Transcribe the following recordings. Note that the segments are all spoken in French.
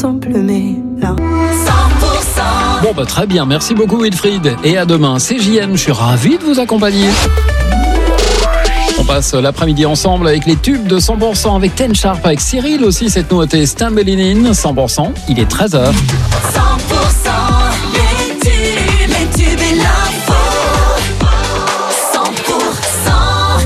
contemple mes larmes. 100%. Bon très bien, merci beaucoup Wilfried. Et à demain, c'est JM, je suis ravi de vous accompagner. On passe l'après-midi ensemble avec les tubes de 100%, avec Ten Sharp, avec Cyril aussi, cette nouveauté Stumbling In, 100%, il est 13h. 100%, les tubes et l'info, 100%.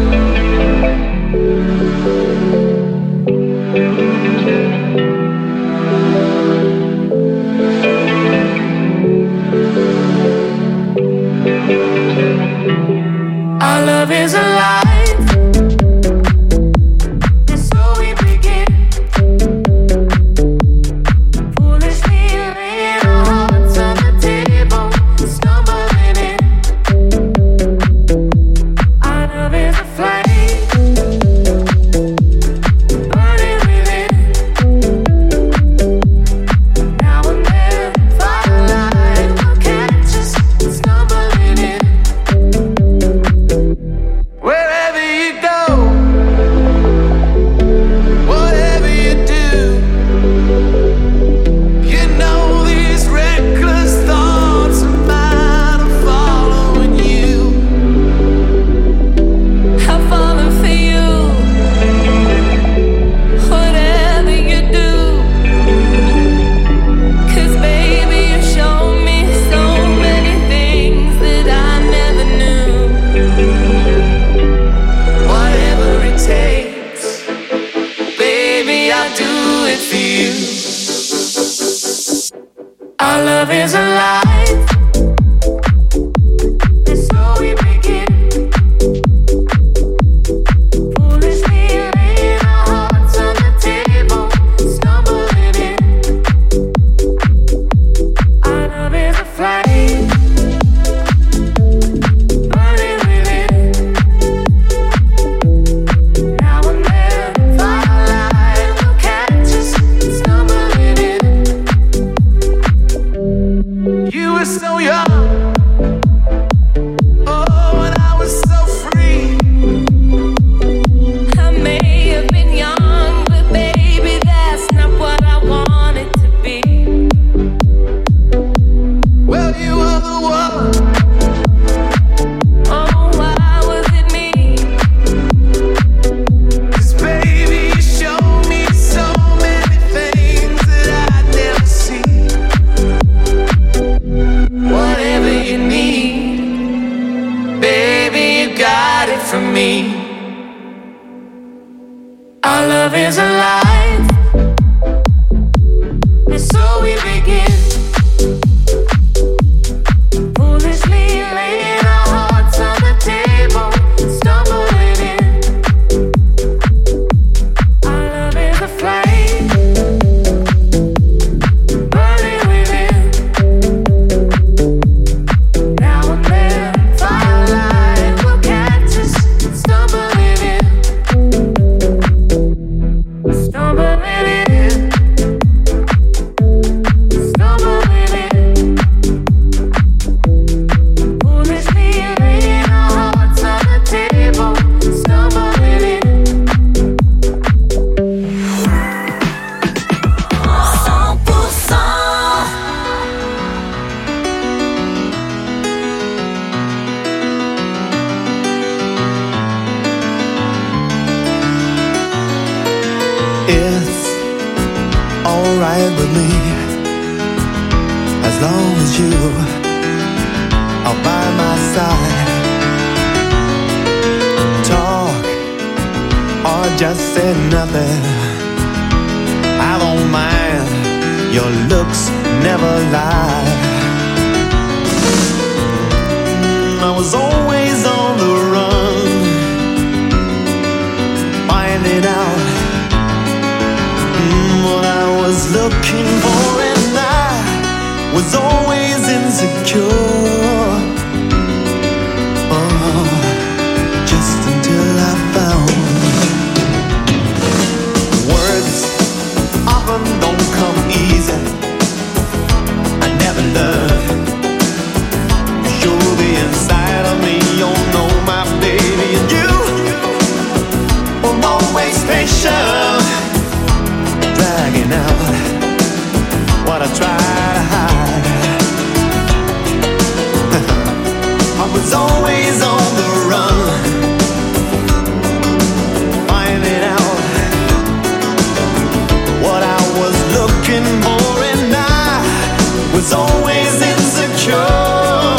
Our love is alive. Our love is alive. Our love is alive, and so we begin. Foolishly laying our hearts on the table, stumbling in. Our love is a flame, burning within. Now and then, firelight will catch us stumbling in. Stumbling in, stumbling in. Foolishly laying our hearts on the table, stumbling in. 100%. It's alright with me, as long as you are by my side. Talk or just say nothing, I don't mind, your looks never lie. I was always on the run, finding out what I was looking for, and I was always insecure. Oh, just until I found words often don't come easy. I never learned. You're the inside of me, you know my baby, and you were always patient, dragging out what I try to hide. I was always on the run, finding out what I was looking for, and I was always insecure.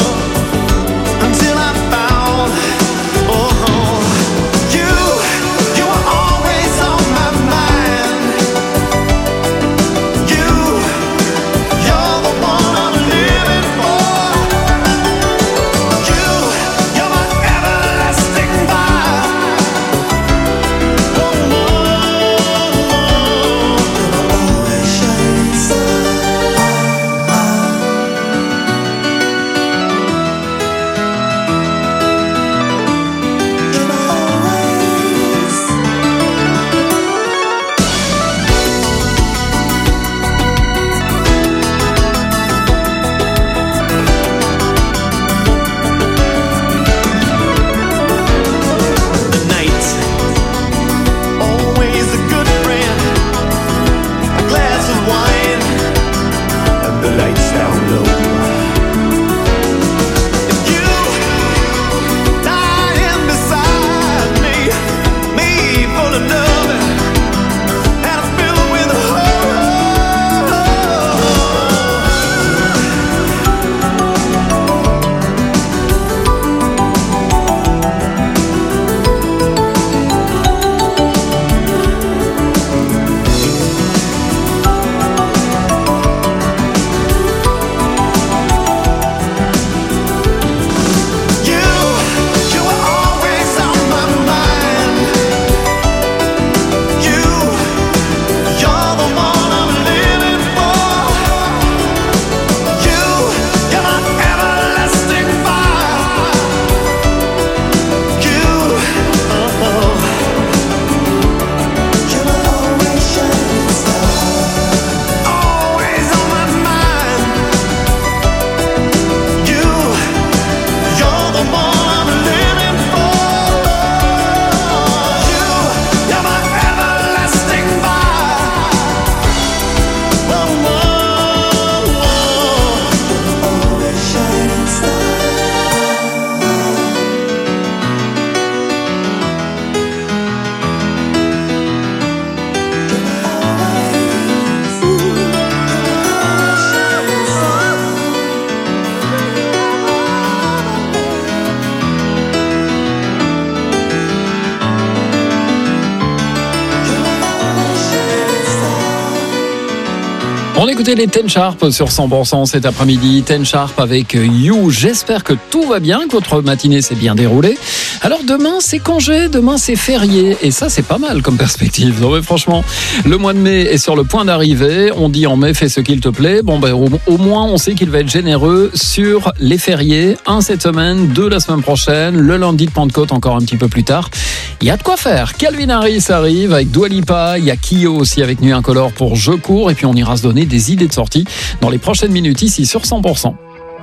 On écoutait les Ten Sharp sur 100% cet après-midi. Ten Sharp avec You. J'espère que tout va bien, que votre matinée s'est bien déroulée. Alors demain, c'est congé, demain, c'est férié. Et ça, c'est pas mal comme perspective. Non, mais franchement, le mois de mai est sur le point d'arriver. On dit en mai, fais ce qu'il te plaît. Bon, ben, au moins, on sait qu'il va être généreux sur les fériés. Un cette semaine, deux la semaine prochaine, le lundi de Pentecôte encore un petit peu plus tard. Il y a de quoi faire. Calvin Harris arrive avec Dua Lipa. Il y a Kyo aussi avec Nuit Incolore pour Je cours. Et puis, on ira se donner des idées de sortie dans les prochaines minutes ici sur 100%.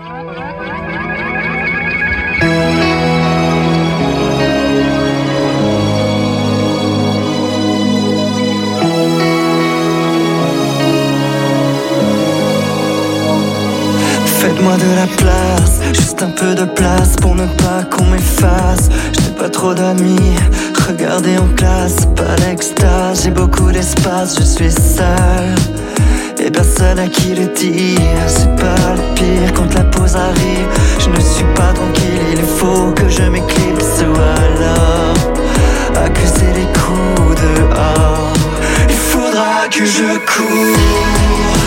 Faites-moi de la place, juste un peu de place pour ne pas qu'on m'efface. Je n'ai pas trop d'amis, regardez en classe, pas l'extase. J'ai beaucoup d'espace, je suis seul et personne à qui le dire. C'est pas le pire quand la pause arrive. Je ne suis pas tranquille, il faut que je m'éclipse ou alors accuser les coups dehors. Il faudra que je cours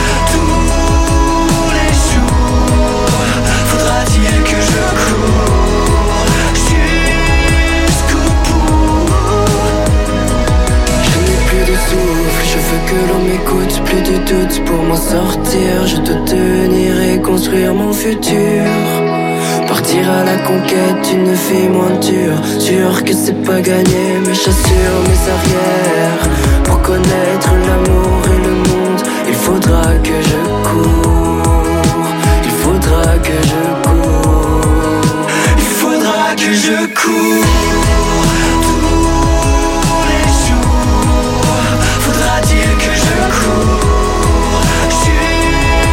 tous les jours. Faudra-t-il que je cours jusqu'au bout. Je n'ai plus de souffle, je veux que l'on m'écoute. Plus de doute pour m'en sortir. Je dois tenir et construire mon futur. Partir à la conquête d'une vie moins dure. Sûr que c'est pas gagné, mais j'assure mes arrières. Pour connaître l'amour et le monde, il faudra que je cours. Il faudra que je cours. Il faudra que je cours tous les jours. Faudra-t-il que je cours jusqu'au bout.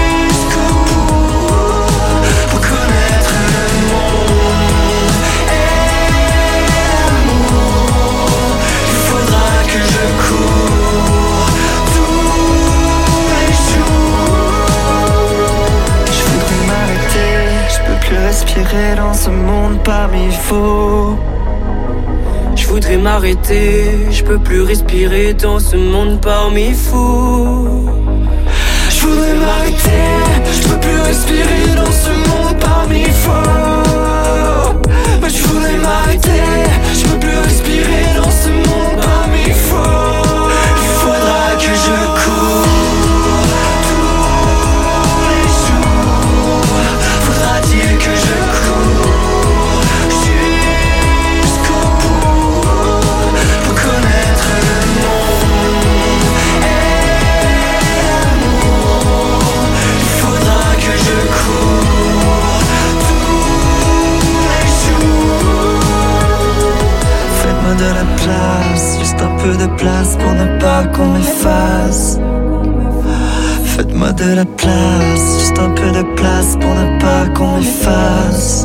parmi faux. Je voudrais m'arrêter, je peux plus respirer dans ce monde parmi fous. Je voudrais m'arrêter, je peux plus respirer dans ce monde parmi faux. Mais je voudrais m'arrêter, je peux plus respirer dans ce monde parmi faux. Il faudra que je cours tous les jours. Faudra-t-il que je cours jusqu'au bout pour connaître le monde et l'amour. Il faudra que je cours tous les jours. Faites-moi de la place, juste un peu de place pour ne pas qu'on m'efface. Faites-moi de la place, juste un peu de place pour ne pas qu'on m'efface.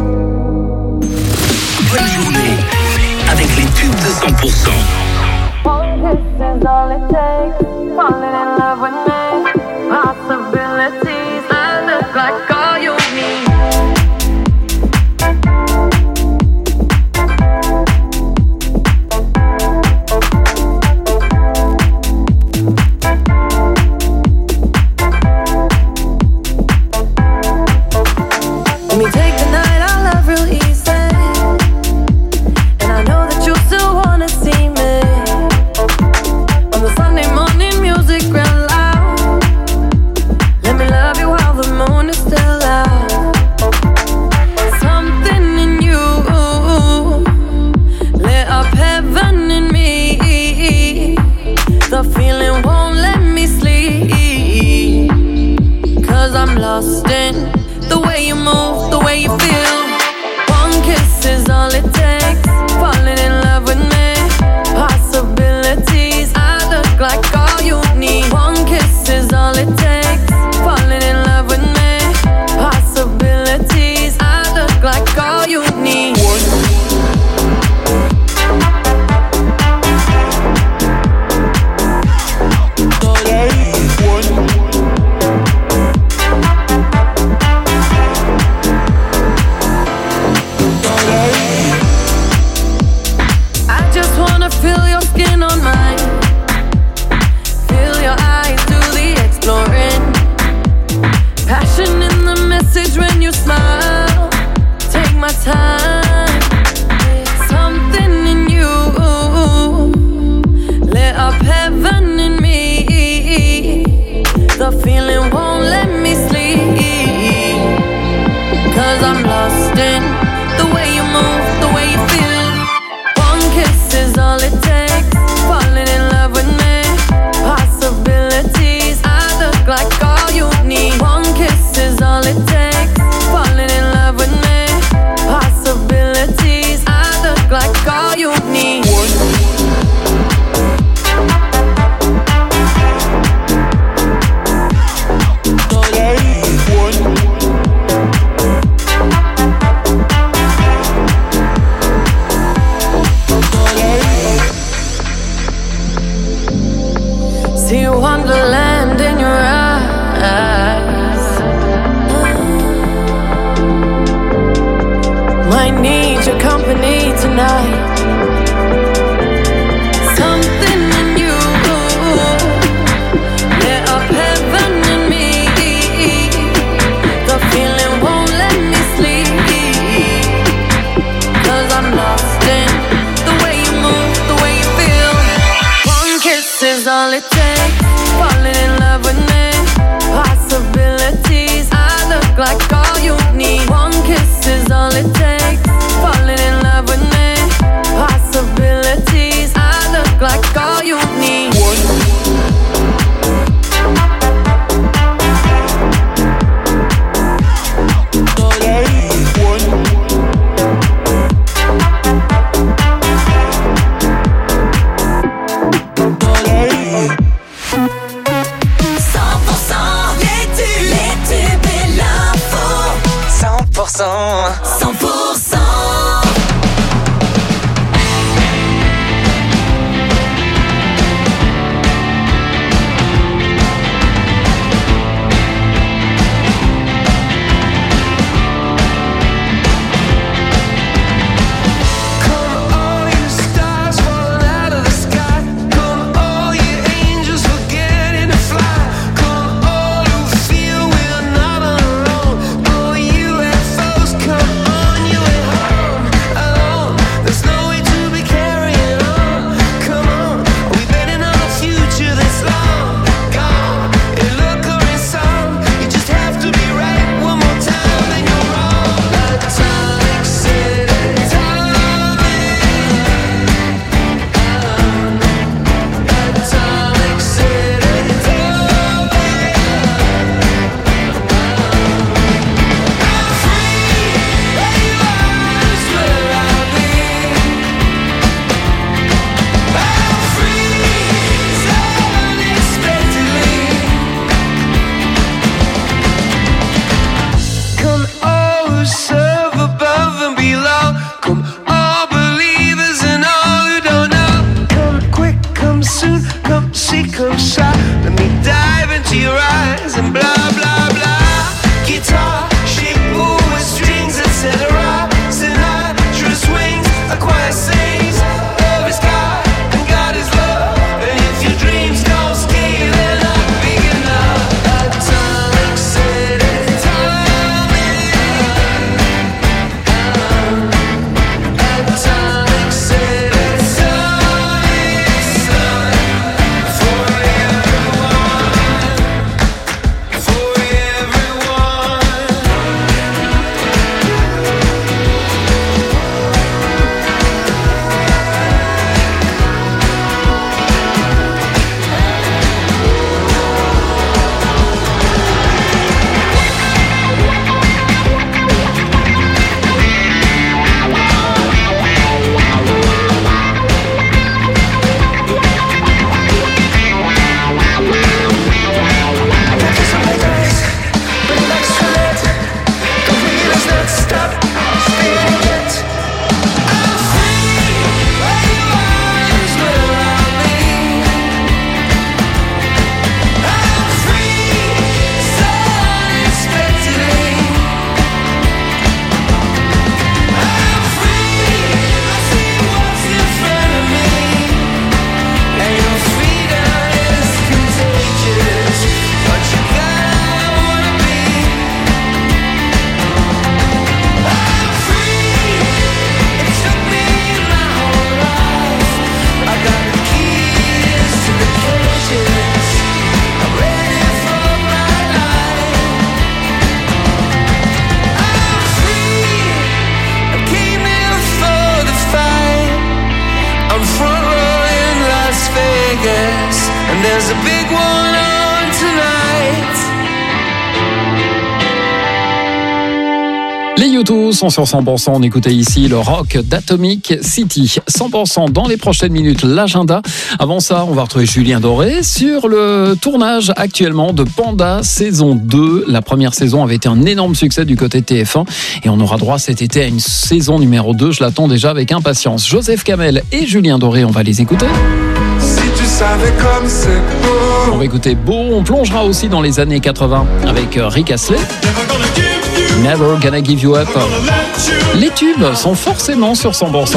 Bonne journée avec les tubes de 100%. One kiss is all it takes. Falling in love with me. Possibilities. I look like all you need. Let me take the night I love real easy. And I know that you still wanna see me. On the Sunday morning music real loud. Let me love you while the moon is still out. Something in you lit up heaven in me. The feeling won't let me sleep. 'Cause I'm lost in the way you move, the way you feel. One kiss is all it takes. Falling in love with me. Possibilities. I look like all you need. One kiss is all it takes. Falling in love with me. Possibilities. I look like all you need. I just wanna feel your skin on mine. Feel your eyes do the exploring. Passion in the message when you smile. Take my time. Something in you lit up heaven in me. The feeling won't let me sleep. 'Cause I'm lost in the way you move, the way you feel. One kiss is all it takes. Falling in love with me. Possibilities. I look like all you need. One kiss is all it takes. Falling in love with me. Possibilities. I look like all you need. There's a big one on tonight. Les U2 sont sur 100%. On écoutait ici le rock d'Atomic City. 100% dans les prochaines minutes, l'agenda. Avant ça, on va retrouver Julien Doré sur le tournage actuellement de Panda saison 2. La première saison avait été un énorme succès du côté TF1 et on aura droit cet été à une saison numéro 2. Je l'attends déjà avec impatience. Joseph Kamel et Julien Doré, on va les écouter. Si tu savais comme c'est beau. On va écouter Beau. On plongera aussi dans les années 80 avec Rick Astley. Never Gonna Give You Up. Les tubes sont forcément sur 100%.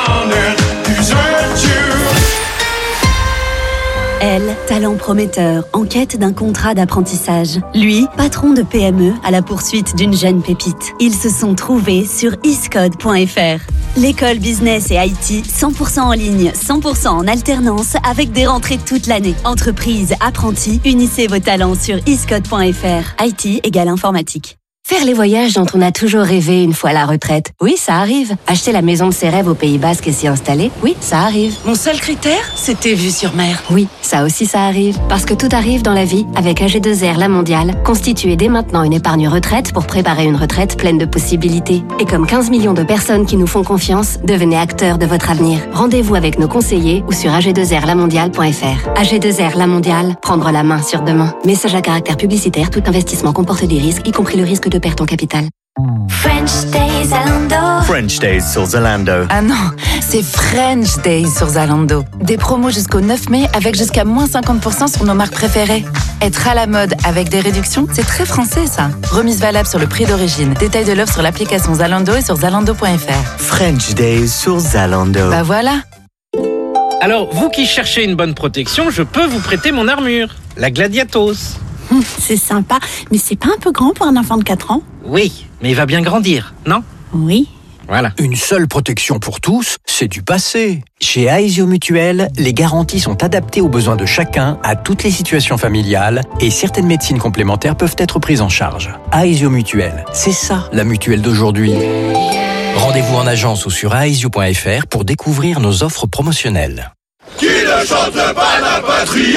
Elle, talent prometteur, en quête d'un contrat d'apprentissage. Lui, patron de PME à la poursuite d'une jeune pépite. Ils se sont trouvés sur iscode.fr. L'école business et IT, 100% en ligne, 100% en alternance, avec des rentrées toute l'année. Entreprise, apprentis, unissez vos talents sur iscode.fr. IT égale informatique. Faire les voyages dont on a toujours rêvé une fois à la retraite. Oui, ça arrive. Acheter la maison de ses rêves au Pays Basque et s'y installer. Oui, ça arrive. Mon seul critère, c'était vue sur mer. Oui, ça aussi ça arrive. Parce que tout arrive dans la vie avec AG2R La Mondiale. Constituez dès maintenant une épargne retraite pour préparer une retraite pleine de possibilités. Et comme 15 millions de personnes qui nous font confiance, devenez acteurs de votre avenir. Rendez-vous avec nos conseillers ou sur ag2rlamondiale.fr. AG2R La Mondiale, prendre la main sur demain. Message à caractère publicitaire, tout investissement comporte des risques, y compris le risque de perte en capital. French Days Zalando. French Days sur Zalando. Ah non, c'est French Days sur Zalando. Des promos jusqu'au 9 mai avec jusqu'à moins 50% sur nos marques préférées. Être à la mode avec des réductions, c'est très français ça. Remise valable sur le prix d'origine. Détail de l'offre sur l'application Zalando et sur zalando.fr. French Days sur Zalando. Bah voilà. Alors, vous qui cherchez une bonne protection, je peux vous prêter mon armure, la Gladiatos. C'est sympa, mais c'est pas un peu grand pour un enfant de 4 ans? Oui, mais il va bien grandir, non? Oui. Voilà. Une seule protection pour tous, c'est du passé. Chez Aesio Mutuel, les garanties sont adaptées aux besoins de chacun, à toutes les situations familiales, et certaines médecines complémentaires peuvent être prises en charge. Aesio Mutuel, c'est ça la mutuelle d'aujourd'hui. Rendez-vous en agence ou sur aesio.fr pour découvrir nos offres promotionnelles. Qui ne chante pas n'a pas trié.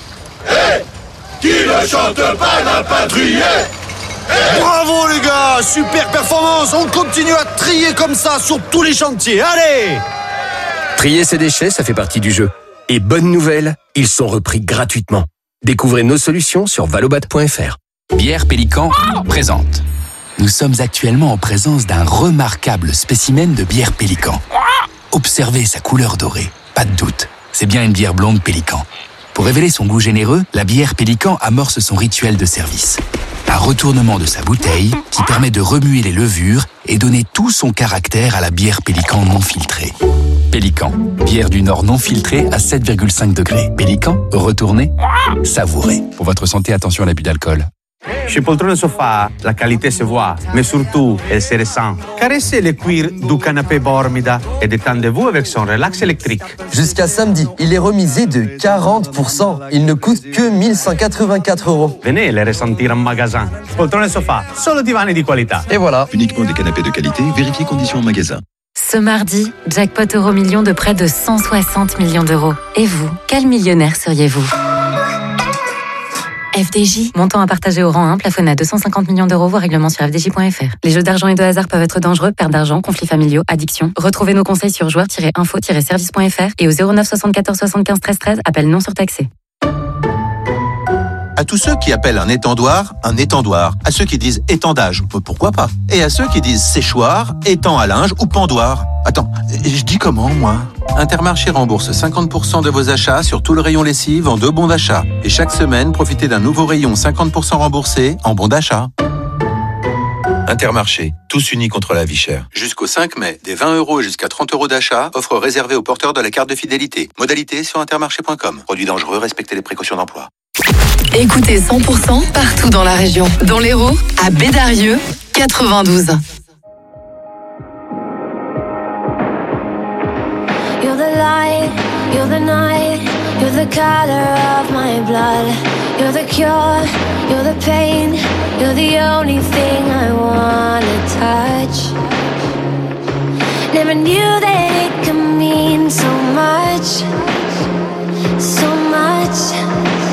Qui ne chante pas n'a pas trié. Bravo les gars, super performance. On continue à trier comme ça sur tous les chantiers. Allez! Trier ses déchets, ça fait partie du jeu. Et bonne nouvelle, ils sont repris gratuitement. Découvrez nos solutions sur valobat.fr. Bière Pélican présente. Nous sommes actuellement en présence d'un remarquable spécimen de bière Pélican. Observez sa couleur dorée. Pas de doute, c'est bien une bière blonde Pélican. Pour révéler son goût généreux, la bière Pélican amorce son rituel de service. Un retournement de sa bouteille qui permet de remuer les levures et donner tout son caractère à la bière Pélican non filtrée. Pélican, bière du Nord non filtrée à 7,5 degrés. Pélican, retournez, savourez. Pour votre santé, attention à l'abus d'alcool. Chez Poltrone Sofa, la qualité se voit, mais surtout, elle se ressent. Caressez le cuir du canapé Bormida et détendez-vous avec son relax électrique. Jusqu'à samedi, il est remisé de 40%. Il ne coûte que 1184 €. Venez les ressentir en magasin. Poltrone Sofa, solo divani di qualità. Et voilà. Uniquement des canapés de qualité, vérifiez conditions en magasin. Ce mardi, jackpot Euro-Million de près de 160 millions d'euros. Et vous, quel millionnaire seriez-vous ? FDJ, montant à partager au rang 1, plafonné à 250 millions d'euros, voire règlement sur fdj.fr. Les jeux d'argent et de hasard peuvent être dangereux, perte d'argent, conflits familiaux, addiction. Retrouvez nos conseils sur joueurs-info-service.fr et au 09 74 75 13 13, appel non surtaxé. À tous ceux qui appellent un étendoir, à ceux qui disent étendage, pourquoi pas, et à ceux qui disent séchoir, étang à linge ou pendoir. Attends, je dis comment, moi ? Intermarché rembourse 50% de vos achats sur tout le rayon lessive en 2 bons d'achat. Et chaque semaine, profitez d'un nouveau rayon 50% remboursé en bons d'achat. Intermarché, tous unis contre la vie chère. Jusqu'au 5 mai, des 20 € jusqu'à 30 € d'achat, offre réservée aux porteurs de la carte de fidélité. Modalité sur intermarché.com. Produit dangereux, respectez les précautions d'emploi. Écoutez 100% partout dans la région. Dans l'Hérault, à Bédarieux, 92. You're the light, you're the night, you're the color of my blood. You're the cure, you're the pain, you're the only thing I wanna touch. Never knew that it could mean so much, so much.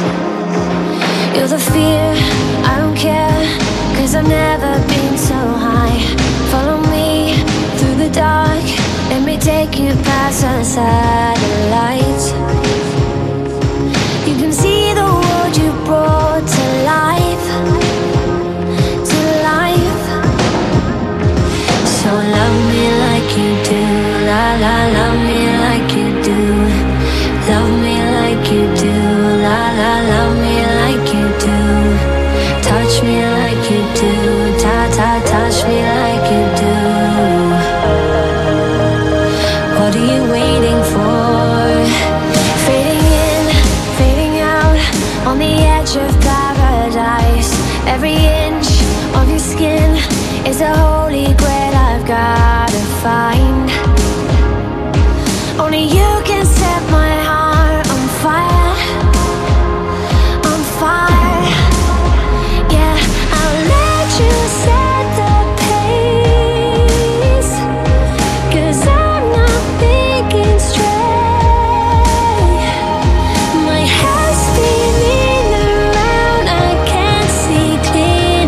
fear, I don't care, 'cause I've never been so high. Follow me through the dark, let me take you past the satellites. You can see the world you brought to life, to life. So love me like you do, la la, love me like you do. Love me like you do, la la, love me like you do. Touch me like you do, ta ta, touch me like you do. What are you waiting for? Fading in, fading out, on the edge of paradise. Every inch of your skin is a holy grail I've gotta find. Only you can set my heart on fire, on fire. Yeah, I'll let you set the pace, 'cause I'm not thinking straight. My head's spinning around, I can't see clear.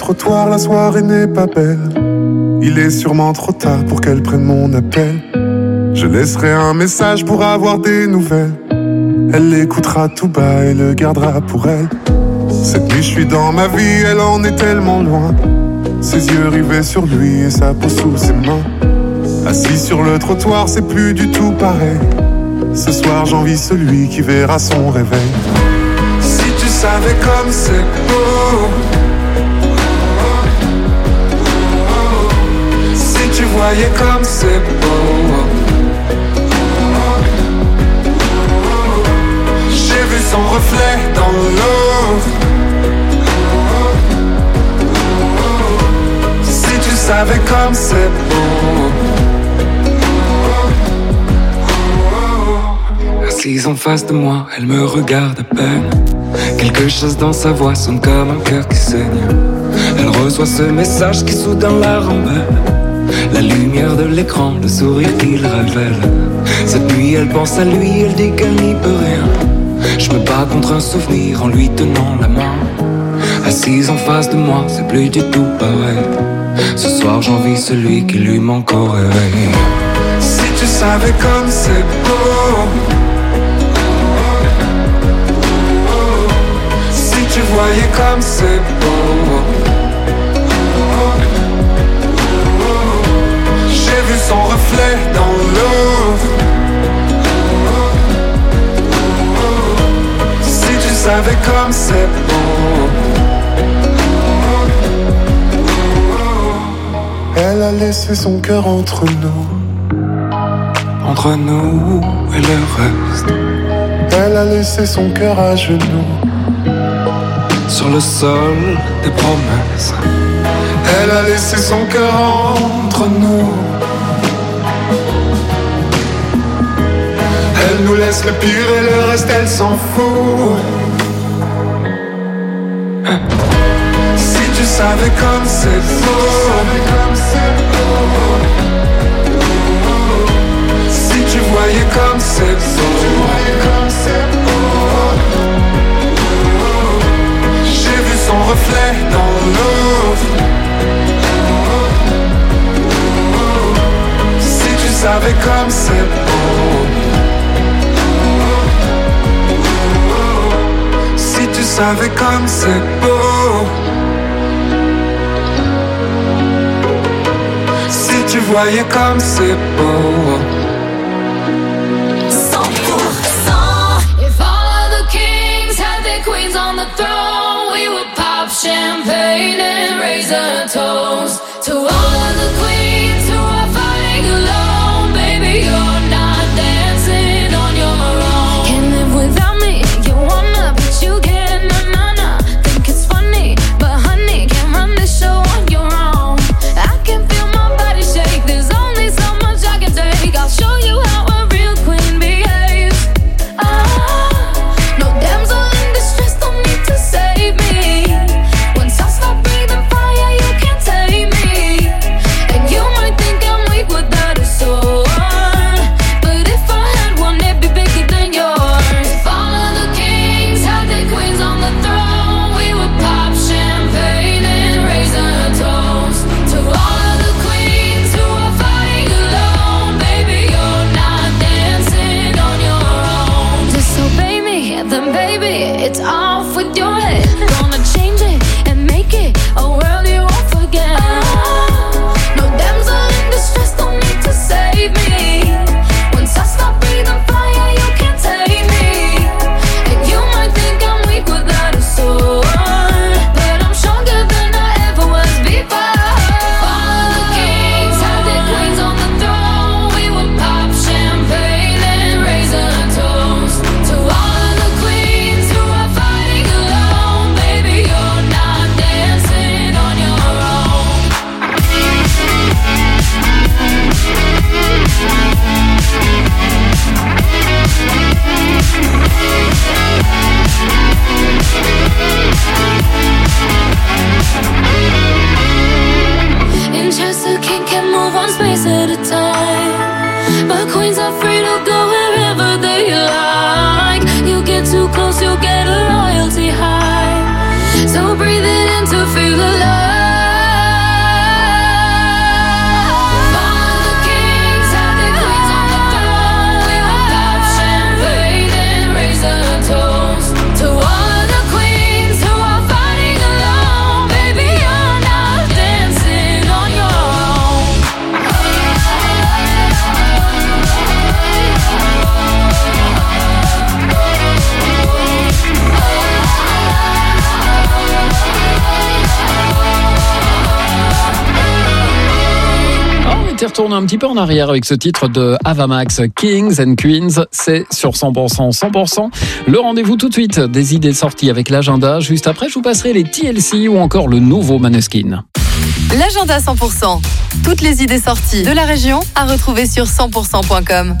trottoir, la soirée n'est pas belle. Il est sûrement trop tard pour qu'elle prenne mon appel. Je laisserai un message pour avoir des nouvelles. Elle l'écoutera tout bas et le gardera pour elle. Cette nuit je suis dans ma vie, elle en est tellement loin. Ses yeux rivés sur lui et sa peau sous ses mains. Assis sur le trottoir, c'est plus du tout pareil. Ce soir j'envie celui qui verra son réveil. Si tu savais comme c'est beau, si tu voyais comme c'est beau. J'ai vu son reflet dans l'eau. Si tu savais comme c'est beau. Assise en face de moi, elle me regarde à peine. Quelque chose dans sa voix sonne comme un cœur qui saigne. Elle reçoit ce message qui soudain la rend belle. La lumière de l'écran, le sourire qu'il révèle. Cette nuit elle pense à lui, elle dit qu'elle n'y peut rien. Je me bats contre un souvenir en lui tenant la main. Assise en face de moi, c'est plus du tout pareil. Ce soir j'envie celui qui lui manque au réveil. Si tu savais comme c'est beau, si tu voyais comme c'est beau. J'ai vu son reflet dans l'eau. Si tu savais comme c'est beau. Elle a laissé son cœur entre nous. Entre nous et le reste. Elle a laissé son cœur à genoux. Sur le sol des promesses. Elle a laissé son cœur entre nous. Elle nous laisse le pire et le reste elle s'en fout. Si tu savais comme c'est beau. Si tu voyais comme c'est beau. J'ai vu son reflet dans l'eau. Si tu savais comme c'est beau. Si tu savais comme c'est beau. Si tu voyais comme c'est beau. 100%. If all of the kings had their queens on the throne, we would pop champagne and raise a toast to all of the queens who are fighting alone. Baby, you're not dancing on your own. Can't live without me, you wanna, but you can't. Nah. Think it's funny, but honey, can't run this show on your own. I can feel my body shake. There's only so much I can take. I'll show you how a real queen behaves. No damsel in distress, don't need to save me. Once I start breathing fire, you can't été retourné un petit peu en arrière avec ce titre de Ava Max, Kings and Queens. C'est sur 100%, 100%. Le rendez-vous tout de suite des idées sorties avec l'agenda. Juste après, je vous passerai les TLC ou encore le nouveau Maneskin. L'agenda 100%. Toutes les idées sorties de la région à retrouver sur 100%.com.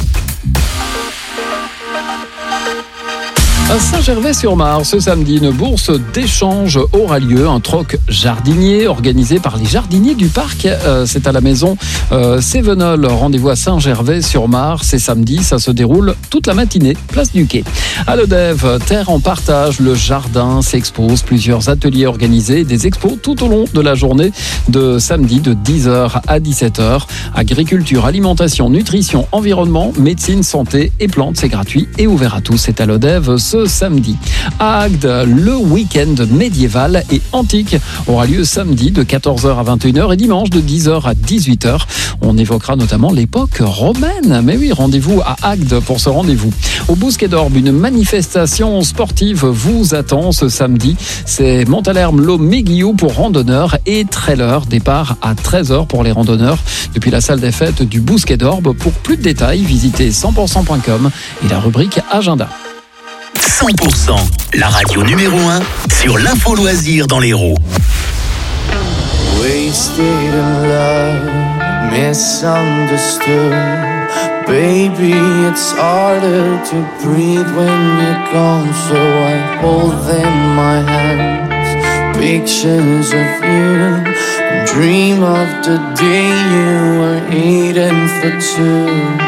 À Saint-Gervais-sur-Marne, ce samedi, une bourse d'échange aura lieu, un troc jardinier organisé par les jardiniers du parc. C'est à la maison Sévenol. Rendez-vous à Saint-Gervais-sur-Marne. C'est samedi, ça se déroule toute la matinée, place du Quai. À Lodève, terre en partage, le jardin s'expose, plusieurs ateliers organisés, des expos tout au long de la journée de samedi de 10h à 17h. Agriculture, alimentation, nutrition, environnement, médecine, santé et plantes, c'est gratuit et ouvert à tous. C'est à Lodève ce samedi. À Agde, le week-end médiéval et antique aura lieu samedi de 14h à 21h et dimanche de 10h à 18h. On évoquera notamment l'époque romaine. Mais oui, rendez-vous à Agde pour ce rendez-vous. Au Bousquet d'Orbe, une manifestation sportive vous attend ce samedi. C'est Montalerme-Lo-Méguillou pour randonneurs et trailers. Départ à 13h pour les randonneurs depuis la salle des fêtes du Bousquet d'Orbe. Pour plus de détails, visitez 100%.com et la rubrique Agenda. 100%, la radio numéro 1 sur l'info loisir dans l'Hérault. Wasted in love, misunderstood. Baby, it's harder to breathe when you're gone. So I hold in my hands pictures of you and dream of the day you were eating for two.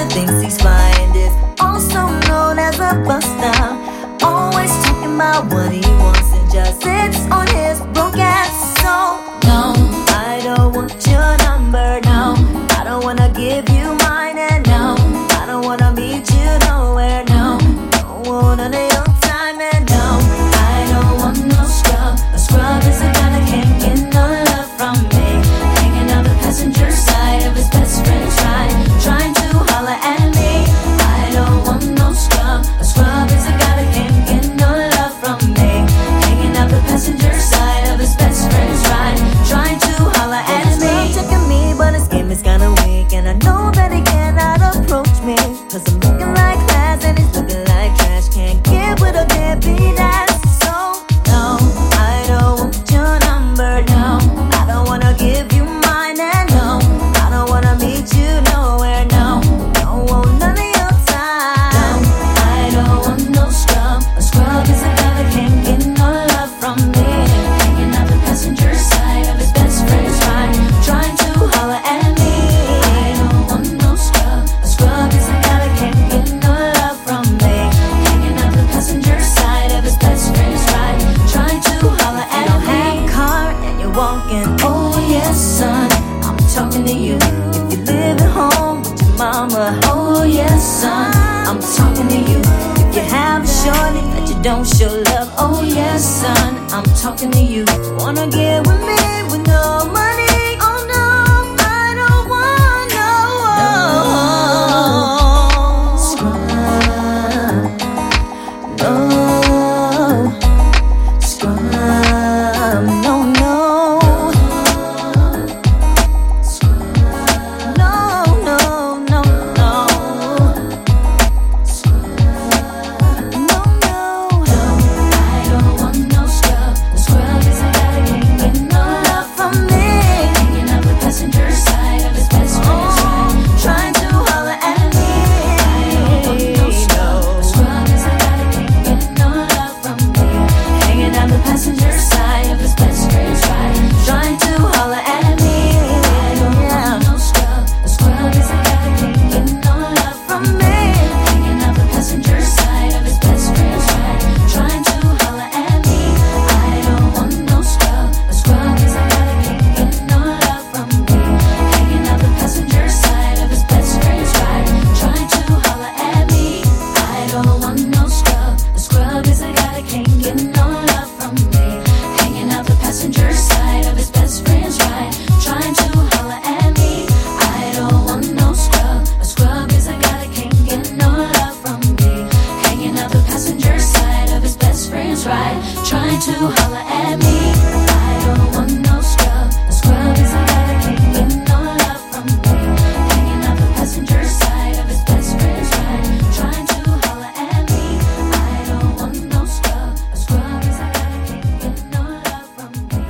thinks he's fine is also known as a buster. Always talking about what he wants and just sits on his broke ass. So no, I don't want your number. No, I don't wanna give you mine. And no, I don't wanna meet you nowhere. No, don't want none of your time. And no, I don't want no scrub. A scrub is a guy that can't get no love from me. Hanging out the passenger side of his best friend's ride, trying to holler at me. I don't want no scrub. A scrub is a guy that can't get no love from me. Hanging out the passenger side of his best friend's ride, trying to holler at me. He's checking me, but his game is kinda weak, and I know that he cannot approach me, 'cause I'm looking like class and he's looking like trash. Can't get with a deadbeat ass. So no, I don't want your number. No, I don't wanna give you mine. And no, I don't wanna meet you nowhere. No, don't want none of your time. No, I don't want no scrub. A scrub is a guy that can't get no love from me. Hanging out the passenger side of his best friend's ride, trying to holler at me. I don't want no scrub. A scrub is a guy that can't get no love from me. Hanging out the passenger side of his best friend's ride, trying to holler at me. You don't have a car and you're walking. Oh yes, son, I'm talking to you. If you live at home with your mama. Oh yes, son, I'm talking to you. If you have a shorty that you don't show love. Oh yes, son, I'm talking to you. Wanna get with me with no money? Oh no, I don't want no scrub. No scrub. No, no. No, no, no, no. No, no. I don't want no scrub. A scrub is a guy that can't get no love from me. Hanging out the passenger side of his best friend's ride, trying to holler at me. I don't want no scrub. A scrub is a guy that can't get no love from me. Hanging out the passenger side of his best friend's ride, trying to holler at me. I don't want no scrub. A scrub is a guy that can't get no love from me. Hanging out the passenger side of his best friend's ride, trying to holler at me. I don't want no scrub. A scrub is a guy that can't get no love from me. Hanging out the passenger side of his best friend's ride, trying to holler at me. I don't want no scrub. A scrub is a guy that can't get no love from me. Hanging out the passenger side of his best friend's ride, trying to holler at me. I don't want no scrub. A scrub is a guy that can't get no love from me. Hanging out the passenger side of his best friend's ride, trying to holler at me. I don't want no scrub. A scrub is a guy that can't get no love from me. Hanging out the passenger side of his best friend's ride, trying to holler at me. I don't want no scrub. A scrub is a guy that can't get no love from me.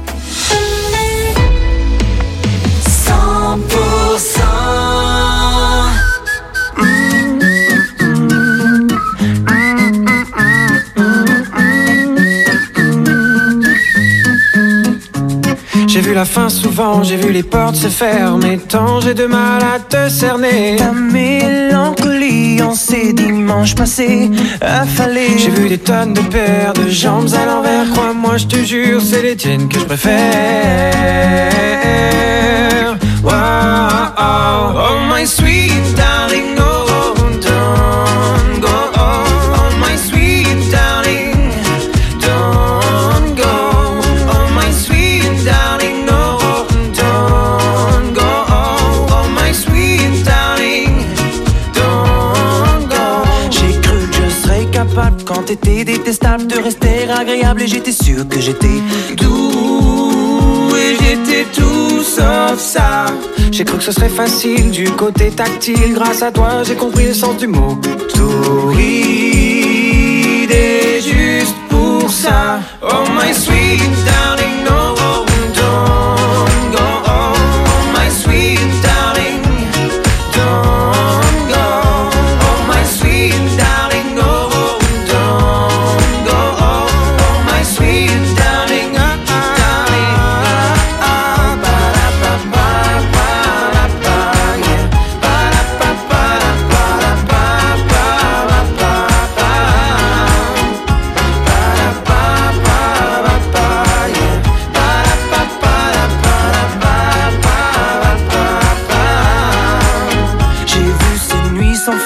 100%. J'ai vu la fin souvent, j'ai vu les portes se fermer. Tant j'ai de mal à te cerner. Ta mélancolie en ces dimanches passés affalés. J'ai vu des tonnes de paires de jambes à l'envers. Crois-moi, je te jure, c'est les tiennes que je préfère. Wow, oh, oh my sweet darling, oh, don't go. Oh my sweet darling, don't go. Oh my sweet darling, oh, don't go. Oh my sweet darling, don't go. J'ai cru que je serais capable quand t'étais détestable de rester agréable, et j'étais sûr que j'étais doux et j'étais tout sauf ça. J'ai cru que ce serait facile du côté tactile. Grâce à toi j'ai compris le sens du mot torride. Et juste pour ça, oh my sweet darling, no, don't go. Oh my sweet darling, don't go. Oh my sweet darling, no, don't go. Oh my sweet darling, darling, ba-da-ba-ba, ba-da-ba-ba, yeah, ba-da-ba-ba.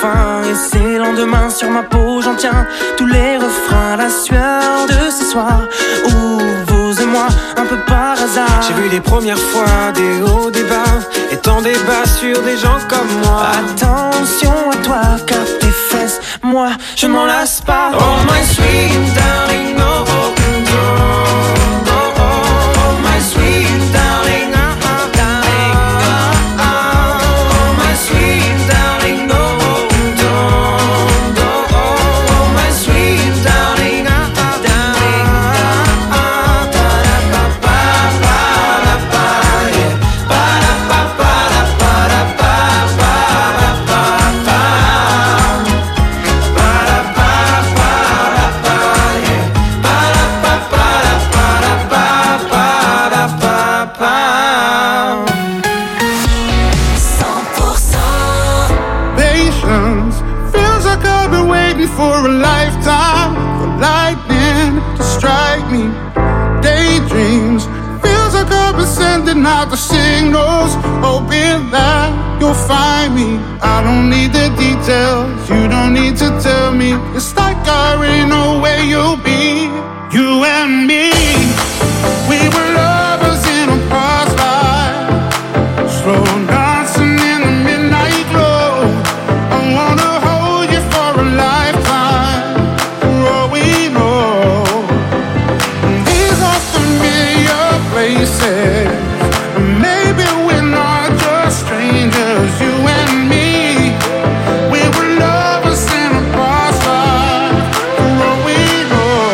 faim. Et ces lendemains sur ma peau, j'en tiens tous les refrains, la sueur de ce soir où vous et moi, un peu par hasard, j'ai vu les premières fois des hauts, des bas, et tant débats sur des gens comme moi. Attention à toi, car tes fesses, moi, je m'en lasse pas. Oh my sweet darling, oh, oh, oh, oh, oh, my sweet darling, darling, oh, my sweet darling, oh, oh, oh, my sweet darling, darling, Patience feels like I've been waiting for a lifetime for lightning to strike me. Daydreams feels like I've been sending out the signals, hoping that you'll find me. I don't need the details, you don't need to tell me. It's like I already know where you'll be. You and me, we were lovers in a past life, slow dancing in the midnight glow. I wanna hold you for a lifetime, for all we know. These are familiar places, maybe we're not just strangers. You and me, we were lovers in a past life, for all we know.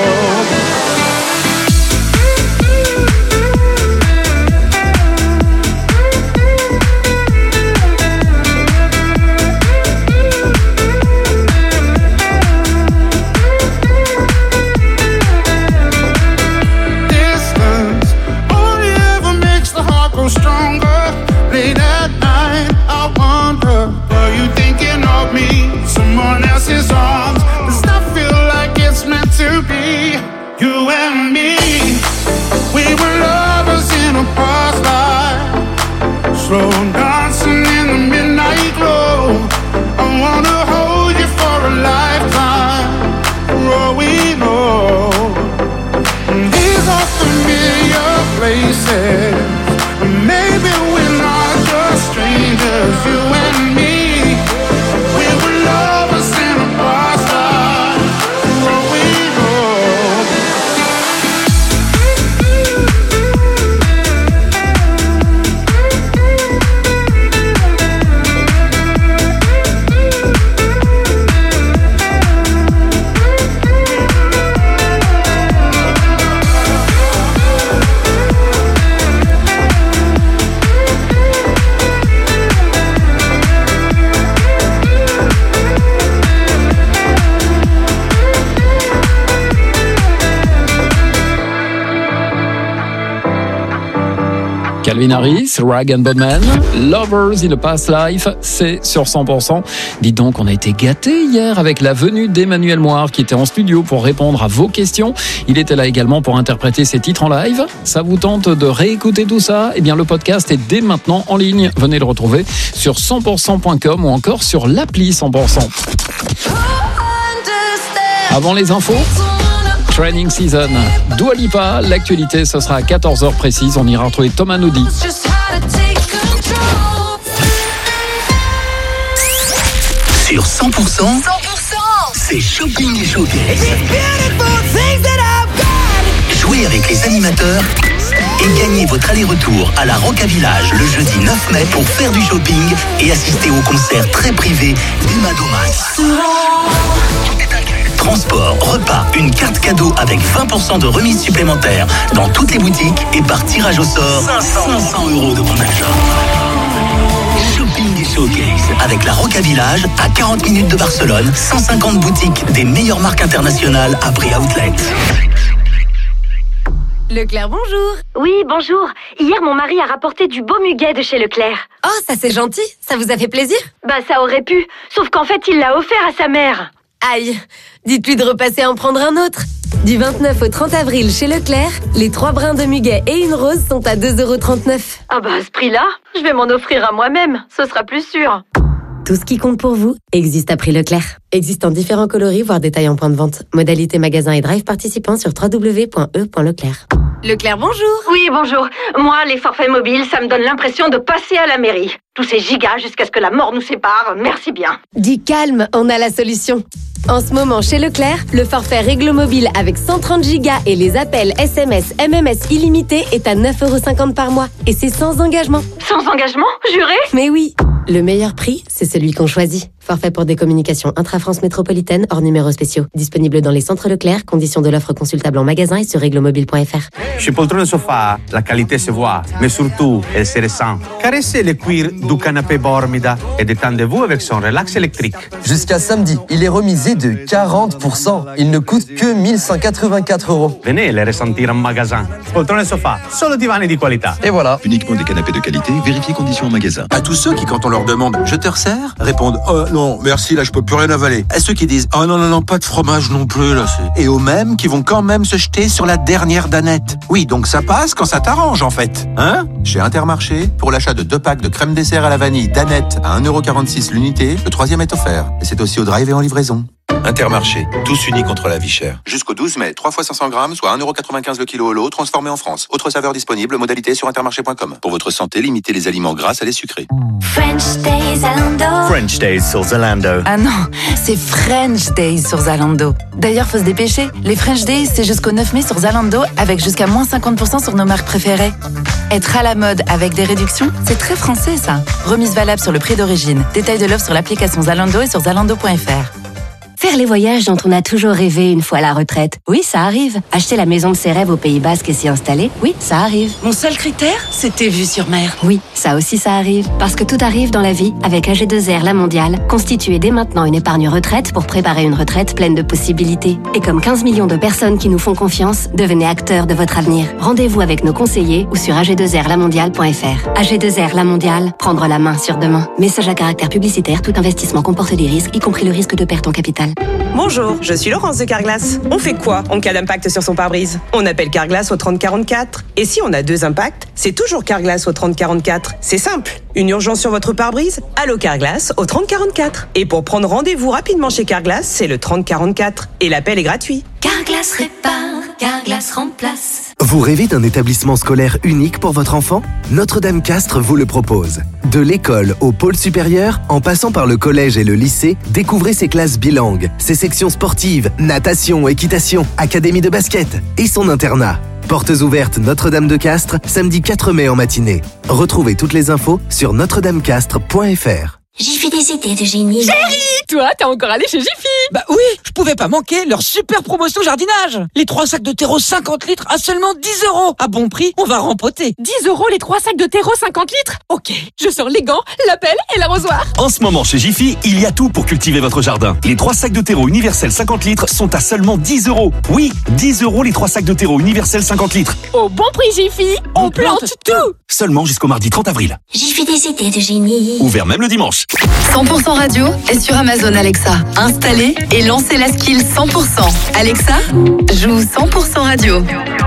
Distance only ever makes the heart grow stronger. Late at night, I wonder, are you thinking of me? Someone else's arms, does that feel like it's meant to be? You and me, we were lovers in a past life, slow dancing in the midnight glow. I wanna hold you for a lifetime, for all we know. These are familiar places, maybe we're not just strangers. You and me, we were lovers in a past life, for all we know. Calvin Harris, Rag and Bone, Lovers in a Past Life, c'est sur 100%. Dites donc, on a été gâtés hier avec la venue d'Emmanuel Moir qui était en studio pour répondre à vos questions. Il était là également pour interpréter ses titres en live. Ça vous tente de réécouter tout ça? Eh bien, le podcast est dès maintenant en ligne. Venez le retrouver sur 100%.com ou encore sur l'appli 100%. Avant les infos, Training Season, Dua Lipa, l'actualité ce sera à 14h précise, on ira retrouver Thomas Naudy. Sur 100%, c'est Shopping et Showcase. Jouez avec les animateurs et gagnez votre aller-retour à la Roca Village le jeudi 9 mai pour faire du shopping et assister au concert très privé d'Emma Domas. Transport, repas, une carte cadeau avec 20% de remise supplémentaire dans toutes les boutiques et par tirage au sort 500 € de bon achat. Shopping et Showcase avec la Roca Village à 40 minutes de Barcelone, 150 boutiques des meilleures marques internationales à prix outlet. Leclerc, bonjour. Oui, bonjour. Hier, mon mari a rapporté du beau muguet de chez Leclerc. Oh, ça c'est gentil. Ça vous a fait plaisir? Bah, ça aurait pu. Sauf qu'en fait, il l'a offert à sa mère. Aïe. Dites-lui de repasser en prendre un autre. Du 29 au 30 avril chez Leclerc, les 3 brins de muguet et une rose sont à 2,39 €. Ah bah, à ce prix-là, je vais m'en offrir à moi-même. Ce sera plus sûr. Tout ce qui compte pour vous existe à prix Leclerc. Existant différents coloris, voire détails en point de vente. Modalité magasin et drive participants sur www.e.leclerc. Leclerc, bonjour. Oui, bonjour. Moi, les forfaits mobiles, ça me donne l'impression de passer à la mairie. Tous ces gigas jusqu'à ce que la mort nous sépare, merci bien. Dis calme, on a la solution. En ce moment, chez Leclerc, le forfait Réglo Mobile avec 130 gigas et les appels SMS, MMS illimités est à 9,50€ par mois. Et c'est sans engagement. Sans engagement, juré? Mais oui. Le meilleur prix, c'est celui qu'on choisit. Forfait pour des communications intra-France métropolitaine hors numéros spéciaux. Disponible dans les centres Leclerc. Conditions de l'offre consultable en magasin et sur reglomobile.fr. Chez Poltrone Sofa, la qualité se voit, mais surtout, elle se ressent. Caressez le cuir du canapé Bormida et détendez-vous avec son relax électrique. Jusqu'à samedi, il est remisé de 40%. Il ne coûte que 1184€. Venez les ressentir en magasin. Poltrone Sofa, solo divani di qualità. Et voilà. Uniquement des canapés de qualité, vérifiez conditions en magasin. À tous ceux qui, quand on leur demande « Je te resserre ?» répondent « Non, merci, là je peux plus rien avaler ». À ceux qui disent « Oh non, pas de fromage non plus, là c'est... » Et aux mêmes qui vont quand même se jeter sur la dernière danette. Oui, donc ça passe quand ça t'arrange en fait. Hein ? Chez Intermarché, pour l'achat de 2 packs de crème dessert à la vanille danette à 1,46€ l'unité, le 3e est offert. Et c'est aussi au drive et en livraison. Intermarché, tous unis contre la vie chère. Jusqu'au 12 mai, 3 fois 500 grammes, soit 1,95€ le kilo au lot, transformé en France. Autre saveur disponible, modalité sur intermarché.com. Pour votre santé, limitez les aliments gras à les sucrés. French Days Zalando. French Days sur Zalando. Ah non, c'est French Days sur Zalando. D'ailleurs, faut se dépêcher. Les French Days, c'est jusqu'au 9 mai sur Zalando, avec jusqu'à moins 50% sur nos marques préférées. Être à la mode avec des réductions, c'est très français ça. Remise valable sur le prix d'origine. Détail de l'offre sur l'application Zalando et sur zalando.fr. Faire les voyages dont on a toujours rêvé une fois à la retraite. Oui, ça arrive. Acheter la maison de ses rêves au Pays Basque et s'y installer. Oui, ça arrive. Mon seul critère, c'était vue sur mer. Oui, ça aussi ça arrive. Parce que tout arrive dans la vie avec AG2R La Mondiale. Constituez dès maintenant une épargne retraite pour préparer une retraite pleine de possibilités. Et comme 15 millions de personnes qui nous font confiance, devenez acteurs de votre avenir. Rendez-vous avec nos conseillers ou sur ag2rlamondiale.fr. AG2R La Mondiale, prendre la main sur demain. Message à caractère publicitaire, tout investissement comporte des risques, y compris le risque de perte en capital. Bonjour, je suis Laurence de Carglass. On fait quoi en cas d'impact sur son pare-brise ? On appelle Carglass au 3044. Et si on a 2 impacts, c'est toujours Carglass au 3044. C'est simple. Une urgence sur votre pare-brise ? Allô Carglass au 3044. Et pour prendre rendez-vous rapidement chez Carglass, c'est le 3044. Et l'appel est gratuit. Carglass répare, Carglass remplace. Vous rêvez d'un établissement scolaire unique pour votre enfant ? Notre-Dame-Castres vous le propose. De l'école au pôle supérieur, en passant par le collège et le lycée, découvrez ses classes bilingues, ses sections sportives, natation, équitation, académie de basket et son internat. Portes ouvertes Notre-Dame de Castres, samedi 4 mai en matinée. Retrouvez toutes les infos sur notre-dame-castres.fr. Jiffy des idées de génie. Chérie, toi, t'es encore allé chez Jiffy? Bah oui, je pouvais pas manquer leur super promotion jardinage. Les 3 sacs de terreau 50 litres à seulement 10€. À bon prix, on va rempoter. 10€ les 3 sacs de terreau 50 litres? Ok, je sors les gants, la pelle et l'arrosoir. En ce moment, chez Jiffy, il y a tout pour cultiver votre jardin. Les 3 sacs de terreau universel 50 litres sont à seulement 10€. Oui, 10€ les 3 sacs de terreau universel 50 litres. Au bon prix Jiffy, on plante tout. Seulement jusqu'au mardi 30 avril. Jiffy des idées de génie. Ouvert même le dimanche. 100% radio est sur Amazon Alexa. Installez et lancez la skill 100%. Alexa, joue 100% radio. 100%.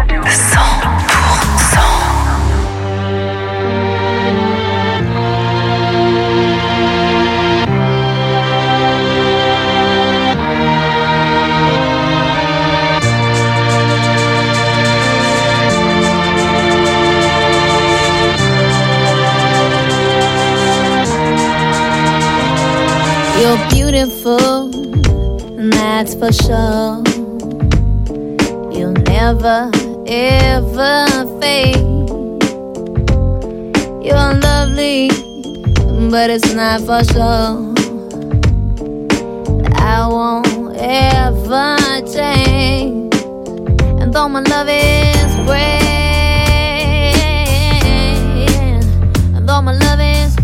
You're beautiful, and that's for sure. You'll never, ever fade. You're lovely, but it's not for sure. I won't ever change. And though my love is great, and though my love is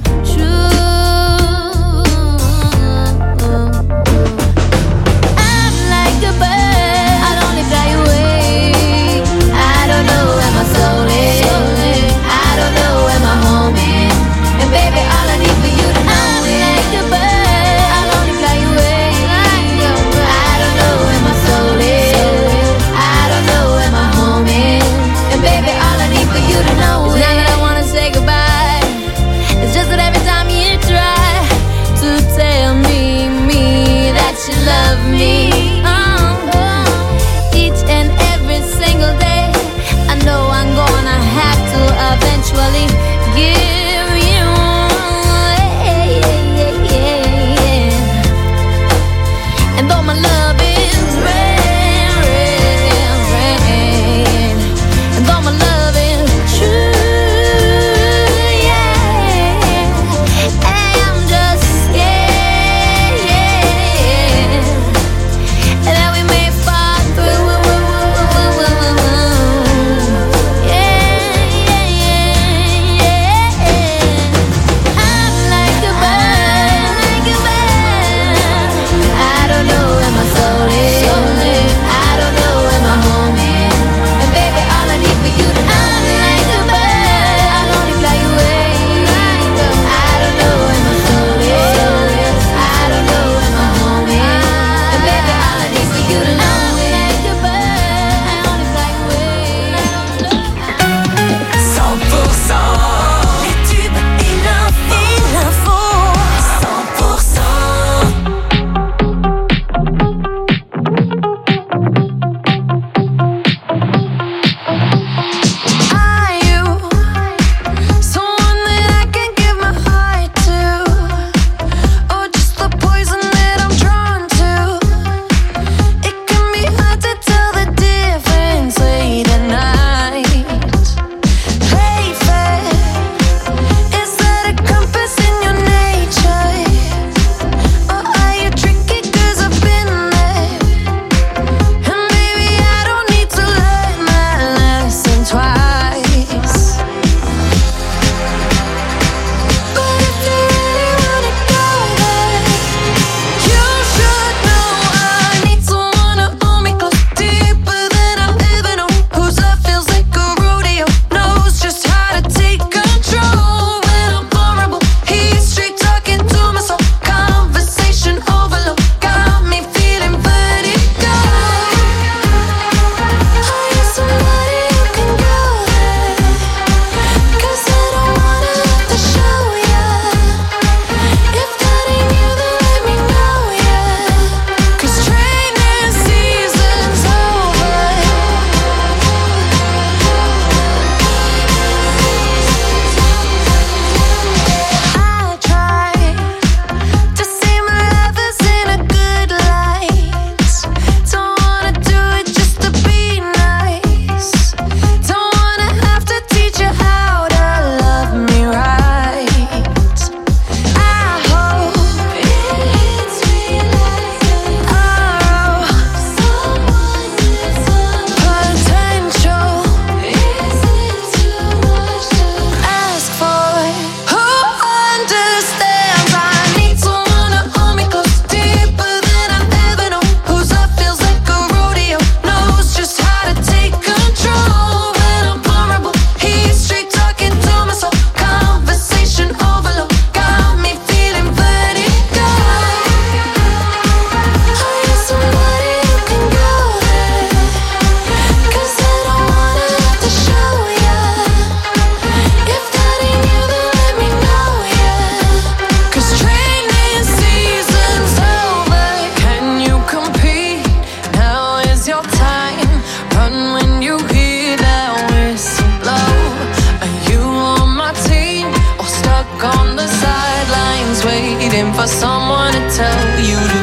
for someone to tell you to